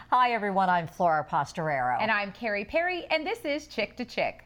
Hi, everyone. I'm Flora Pastorero. And I'm Carrie Perry, and this is Chick to Chick.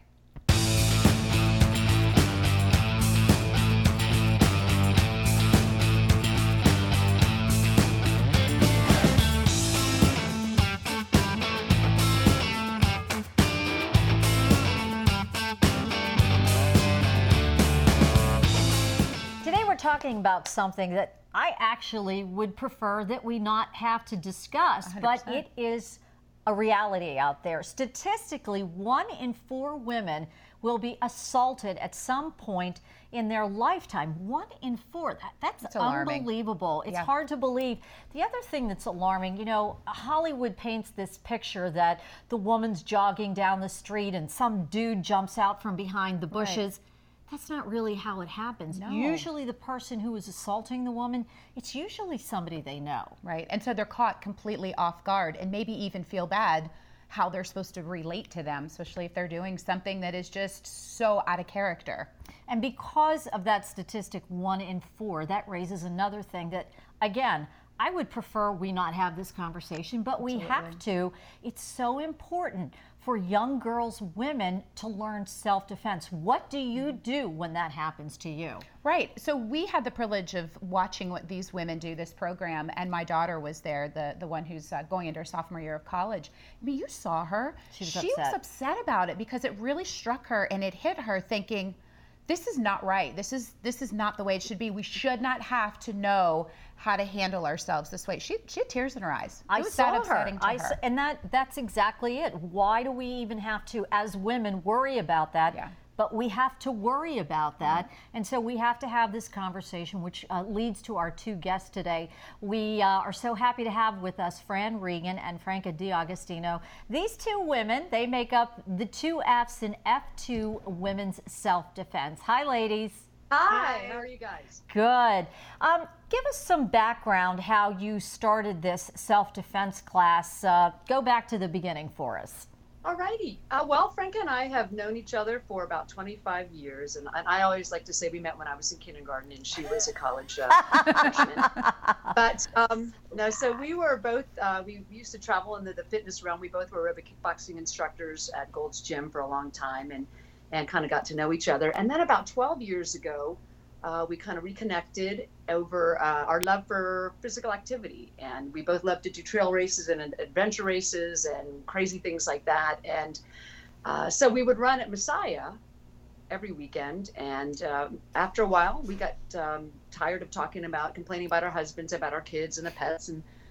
Today we're talking about something that I actually would prefer that we not have to discuss, 100%. but it is a reality out there. Statistically, 1 in 4 women will be assaulted at some point in their lifetime. 1 in 4. That's unbelievable. It's hard to believe. The other thing that's alarming, you know, Hollywood paints this picture that the woman's jogging down the street and some dude jumps out from behind the bushes. Right. That's not really how it happens. No. Usually the person who is assaulting the woman, it's usually somebody they know. Right, and so they're caught completely off guard and maybe even feel bad how they're supposed to relate to them, especially if they're doing something that is just so out of character. And because of that statistic, 1 in 4, that raises another thing that, again, I would prefer we not have this conversation, but we have to. It's so important for young girls, women, to learn self-defense. What do you do when that happens to you? Right. So we had the privilege of watching what these women do, this program, and my daughter was there, the one who's going into her sophomore year of college. I mean, you saw her. She was upset about it because it really struck her and it hit her, thinking, this is not right. This is not the way it should be. We should not have to know how to handle ourselves this way. She had tears in her eyes. I saw her. And that's exactly it. Why do we even have to, as women, worry about that? Yeah. But we have to worry about that. And so we have to have this conversation, which leads to our 2 guests today. We are so happy to have with us Fran Regan and Franca D'Agostino. These 2 women, they make up the 2 Fs in F2 Women's Self-Defense. Hi, ladies. Hi, how are you guys? Good. Give us some background how you started this self-defense class. Go back to the beginning for us. All righty. Well, Franca and I have known each other for about 25 years, and I always like to say we met when I was in kindergarten and she was a college freshman. But no, so we were both, we used to travel in the fitness realm. We both were aerobic kickboxing instructors at Gold's Gym for a long time and kind of got to know each other. And then about 12 years ago, we kind of reconnected over our love for physical activity. And we both love to do trail races and adventure races and crazy things like that. And so we would run at Messiah every weekend. And after a while, we got tired of complaining about our husbands, about our kids and the pets,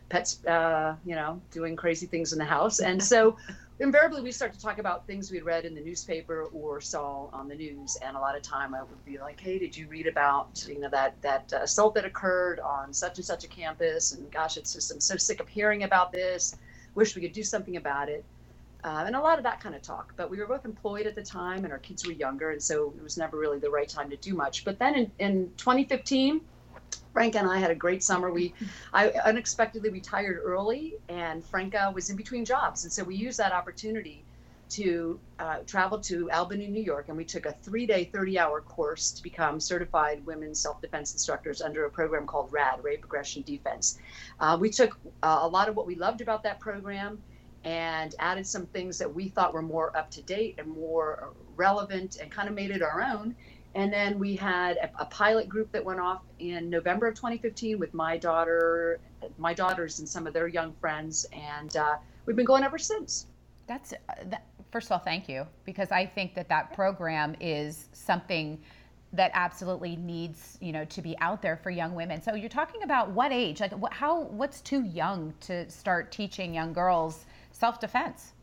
doing crazy things in the house. And so invariably we start to talk about things we'd read in the newspaper or saw on the news. And a lot of time I would be like, hey, did you read about, that assault that occurred on such and such a campus? And gosh, I'm so sick of hearing about this. Wish we could do something about it. And a lot of that kind of talk. But we were both employed at the time and our kids were younger. And so it was never really the right time to do much. But then in 2015, Franca and I had a great summer. I unexpectedly retired early, and Franca was in between jobs. And so we used that opportunity to travel to Albany, New York, and we took a 3-day, 30-hour course to become certified women's self-defense instructors under a program called RAD, Rape Aggression Defense. We took a lot of what we loved about that program and added some things that we thought were more up to date and more relevant and kind of made it our own. And then we had a pilot group that went off in November of 2015 with my daughters and some of their young friends. And we've been going ever since. First of all, thank you, because I think that program is something that absolutely needs, to be out there for young women. So you're talking about what age? Like what's too young to start teaching young girls self-defense?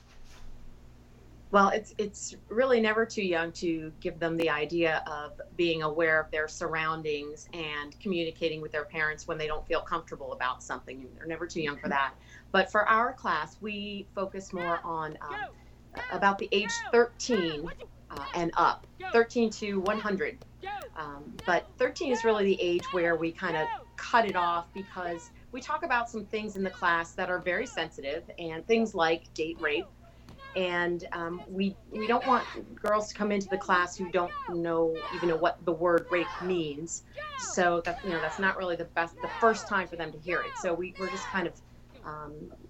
Well, it's really never too young to give them the idea of being aware of their surroundings and communicating with their parents when they don't feel comfortable about something. They're never too young for that. But for our class, we focus more on about the age 13 and up, 13 to 100. But 13 is really the age where we kind of cut it off because we talk about some things in the class that are very sensitive and things like date rape. And we don't want girls to come into the class who don't even know what the word rape means. So that's not really the first time for them to hear it. So we're just kind of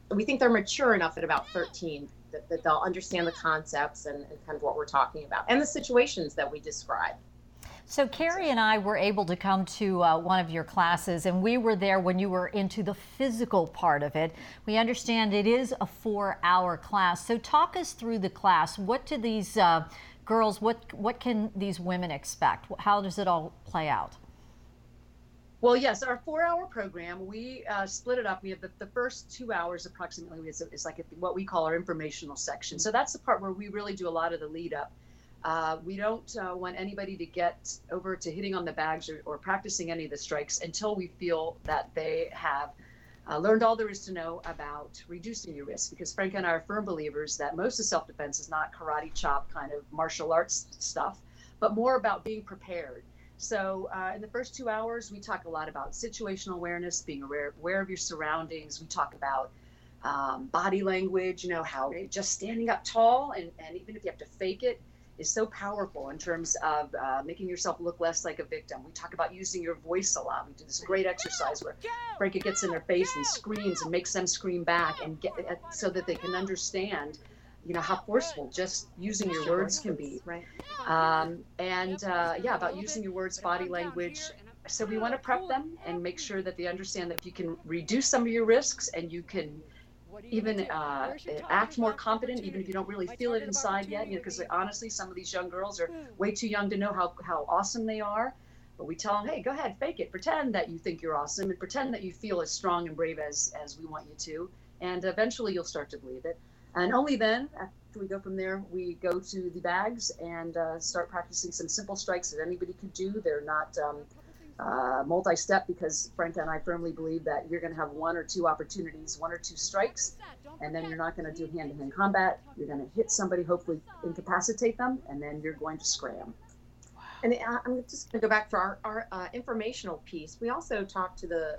we think they're mature enough at about 13 that they'll understand the concepts and kind of what we're talking about and the situations that we describe. So Carrie and I were able to come to one of your classes, and we were there when you were into the physical part of it. We understand it is a 4-hour class. So talk us through the class. What do these girls, what can these women expect? How does it all play out? Well, yes, our 4-hour program, we split it up. We have the first 2 hours approximately is like what we call our informational section. So that's the part where we really do a lot of the lead up. We don't want anybody to get over to hitting on the bags or practicing any of the strikes until we feel that they have learned all there is to know about reducing your risk. Because Franca and I are firm believers that most of self-defense is not karate chop kind of martial arts stuff, but more about being prepared. So in the first 2 hours, we talk a lot about situational awareness, being aware of your surroundings. We talk about body language, how just standing up tall and even if you have to fake it, is so powerful in terms of making yourself look less like a victim. We talk about using your voice a lot. We do this great exercise where Franca gets in their face and screams and makes them scream back and so that they can understand, how forceful just using your words can be. Right. About using your words, body language. So we want to prep them and make sure that they understand that you can reduce some of your risks and you can even act more confident, even if you don't really feel it inside yet, because honestly, some of these young girls are way too young to know how awesome they are. But we tell them, hey, go ahead, fake it. Pretend that you think you're awesome and pretend that you feel as strong and brave as we want you to. And eventually you'll start to believe it. And only then, after we go from there, we go to the bags and start practicing some simple strikes that anybody could do. They're not multi-step, because Franca and I firmly believe that you're going to have 1 or 2 opportunities, 1 or 2 strikes, and then you're not going to do hand-to-hand combat. You're going to hit somebody, hopefully incapacitate them, and then you're going to scram. And I'm just going to go back to our informational piece. We also talked to the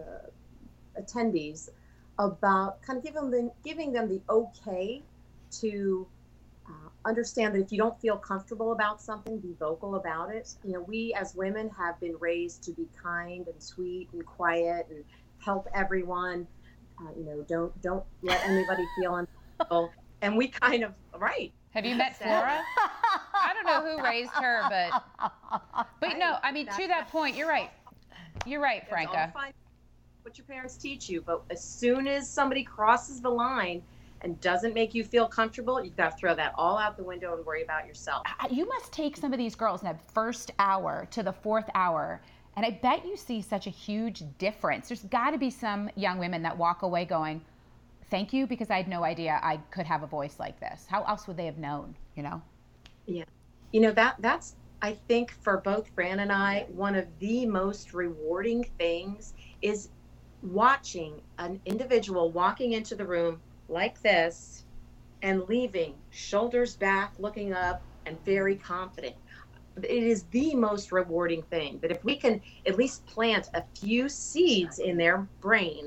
attendees about kind of giving them the okay to understand that if you don't feel comfortable about something, be vocal about it. We as women have been raised to be kind and sweet and quiet and help everyone. Don't let anybody feel uncomfortable. And we kind of, right. Have you met Flora? I don't know who raised her, but no, I mean, to that point, you're right. You're right, Franca. What your parents teach you, but as soon as somebody crosses the line and doesn't make you feel comfortable, you've got to throw that all out the window and worry about yourself. You must take some of these girls in that first hour to the 4th hour, and I bet you see such a huge difference. There's got to be some young women that walk away going, thank you, because I had no idea I could have a voice like this. How else would they have known, Yeah. That's, I think, for both Fran and I, one of the most rewarding things is watching an individual walking into the room like this and leaving shoulders back, looking up, and very confident. It is the most rewarding thing. But if we can at least plant a few seeds in their brain,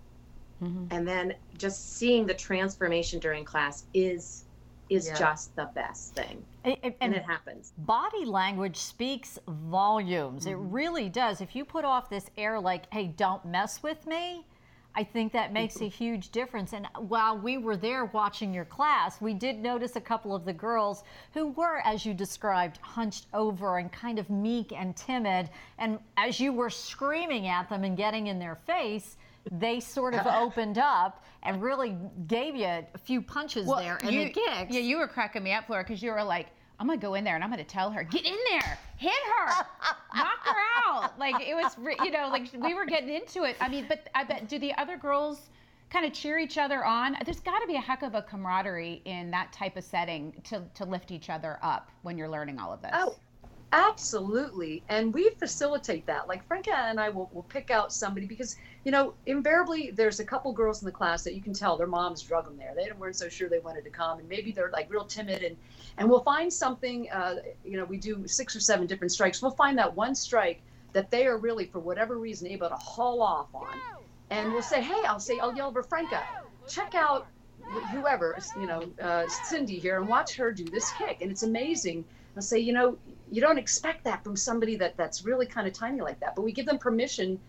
and then just seeing the transformation during class is just the best thing. And it happens. Body language speaks volumes. It really does. If you put off this air like, hey, don't mess with me, I think that makes a huge difference. And while we were there watching your class, we did notice a couple of the girls who were, as you described, hunched over and kind of meek and timid. And as you were screaming at them and getting in their face, they sort of opened up and really gave you a few punches there and the kicks. Yeah, you were cracking me up, Flora, because you were like, I'm going to go in there and I'm going to tell her, get in there, hit her, knock her out. Like, it was, like we were getting into it. I mean, but I bet, do the other girls kind of cheer each other on? There's got to be a heck of a camaraderie in that type of setting to lift each other up when you're learning all of this. Oh, absolutely. And we facilitate that. Like Franca and I will pick out somebody because, invariably there's a couple girls in the class that you can tell their moms drug them there. They weren't so sure they wanted to come, and maybe they're like real timid, and we'll find something, we do 6 or 7 different strikes. We'll find that one strike that they are really, for whatever reason, able to haul off on. And we'll say, hey, I'll yell over Franca, check out whoever, Cindy here, and watch her do this kick. And it's amazing. I'll say, you don't expect that from somebody that's really kind of tiny like that, but we give them permission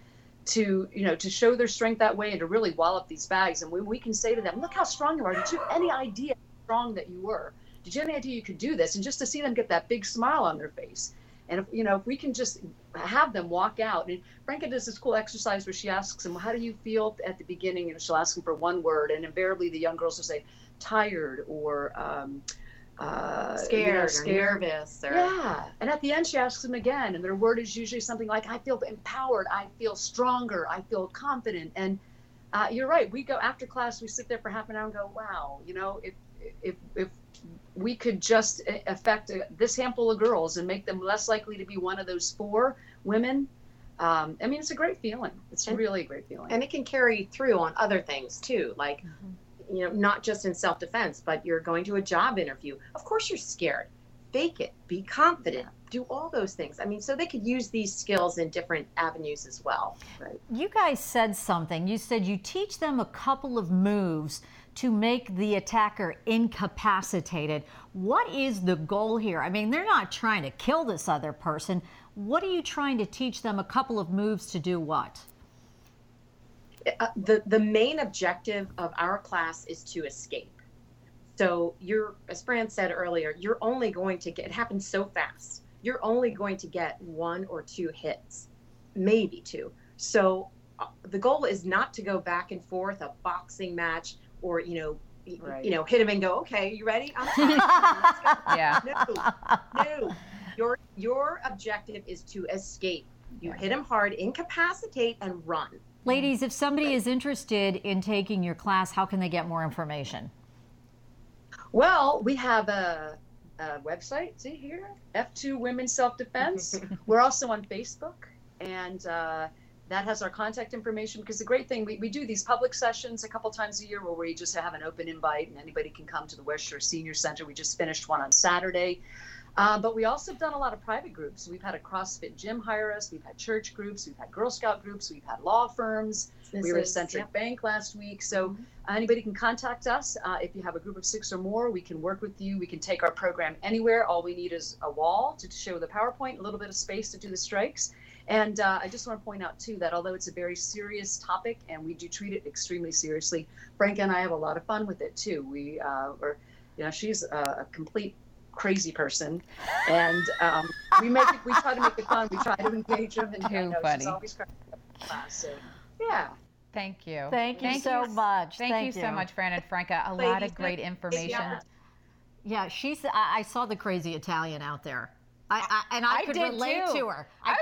to, you know, to show their strength that way and to really wallop these bags. And when we can say to them, look how strong you are. Did you have any idea how strong that you were? Did you have any idea you could do this? And just to see them get that big smile on their face. And if, you know, if we can just have them walk out, and Franca does this cool exercise where she asks them, well, how do you feel at the beginning? And she'll ask them for one word. And invariably the young girls will say tired or, scared, or nervous. Or... Yeah. And at the end, she asks them again, and their word is usually something like, I feel empowered, I feel stronger, I feel confident. And you're right. We go after class, we sit there for half an hour and go, wow, you know, if we could just affect this handful of girls and make them less likely to be one of those 4 women. I mean, it's a great feeling. It's really a great feeling. And it can carry through on other things too. Like, you know, not just in self-defense, but you're going to a job interview. Of course you're scared. Fake it. Be confident. Do all those things. I mean, so they could use these skills in different avenues as well. Right. You guys said something. You said you teach them a couple of moves to make the attacker incapacitated. What is the goal here? I mean, they're not trying to kill this other person. What are you trying to teach them a couple of moves to do what? The main objective of our class is to escape. So as Fran said earlier, you're only going to get, it happens so fast. You're only going to get 1 or 2 hits, maybe 2. So the goal is not to go back and forth, a boxing match, or, you know, hit him and go, okay, you ready? I'm let's go. Yeah. No. Your objective is to escape. You hit him hard, incapacitate, and run. Ladies, if somebody is interested in taking your class, how can they get more information? Well, we have a website, see here, F2 Women's Self-Defense. We're also on Facebook, and that has our contact information, because the great thing, we do these public sessions a couple times a year where we just have an open invite and anybody can come to the West Shore Senior Center. We just finished one on Saturday. But we also have done a lot of private groups. We've had a CrossFit gym hire us. We've had church groups. We've had Girl Scout groups. We've had law firms. We were at Centric Bank last week. So anybody can contact us. If you have a group of 6 or more, we can work with you. We can take our program anywhere. All we need is a wall to show the PowerPoint, a little bit of space to do the strikes. And I just want to point out, too, that although it's a very serious topic and we do treat it extremely seriously, Franca and I have a lot of fun with it, too. We she's a complete crazy person, and we try to make it fun. We try to engage them, and funny. She's always cracking up in class. So, yeah. Thank you. Thank you so much. Thank you so much, Fran and Franca. A lot of great information. Yeah, I saw the crazy Italian out there. I could relate to her. I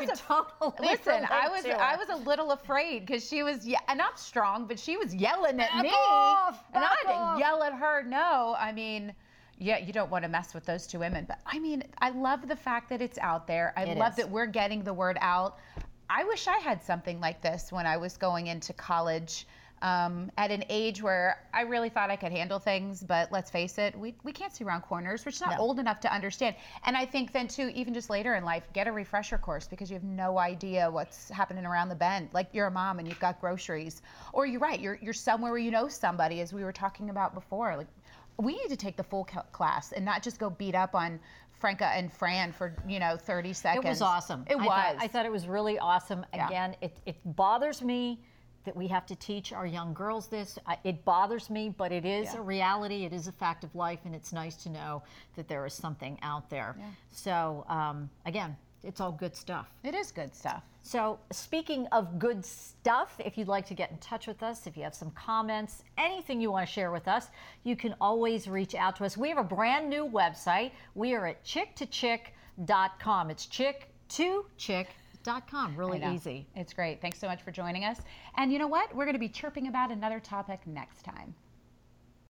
was a little afraid because she was not strong, but she was yelling at me, and I didn't yell at her. No, I mean, yeah, you don't want to mess with those 2 women. But I mean, I love the fact that it's out there. I love that we're getting the word out. I wish I had something like this when I was going into college. At an age where I really thought I could handle things, but let's face it, we can't see around corners. We're just not old enough to understand. And I think then too, even just later in life, get a refresher course, because you have no idea what's happening around the bend. Like, you're a mom and you've got groceries, or you're right, you're somewhere where you know somebody, as we were talking about before. Like, we need to take the full class and not just go beat up on Franca and Fran for 30 seconds. It was awesome. I thought it was really awesome. Again, it bothers me that we have to teach our young girls this. It bothers me, but it is a reality. It is a fact of life, and it's nice to know that there is something out there. Yeah. So, again, it's all good stuff. It is good stuff. So, speaking of good stuff, if you'd like to get in touch with us, if you have some comments, anything you want to share with us, you can always reach out to us. We have a brand new website. We are at chick2chick.com. It's chick2chick.com. Really easy. It's great. Thanks so much for joining us. And you know what? We're going to be chirping about another topic next time.